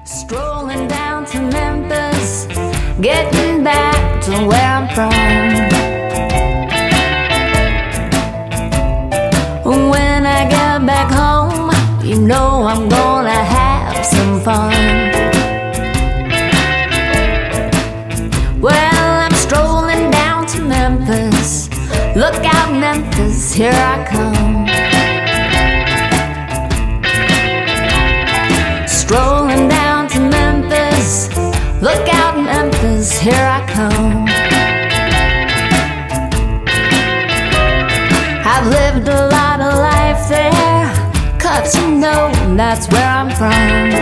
Strolling down to Memphis, getting back to where I'm from. When I get back home, you know I'm gonna have some fun. Well, I'm strolling down to Memphis. Look out, Memphis, here I come. Strolling down to Memphis. Look out, Memphis, here I come. I've lived a lot of life there, 'cause you know that's where I'm from.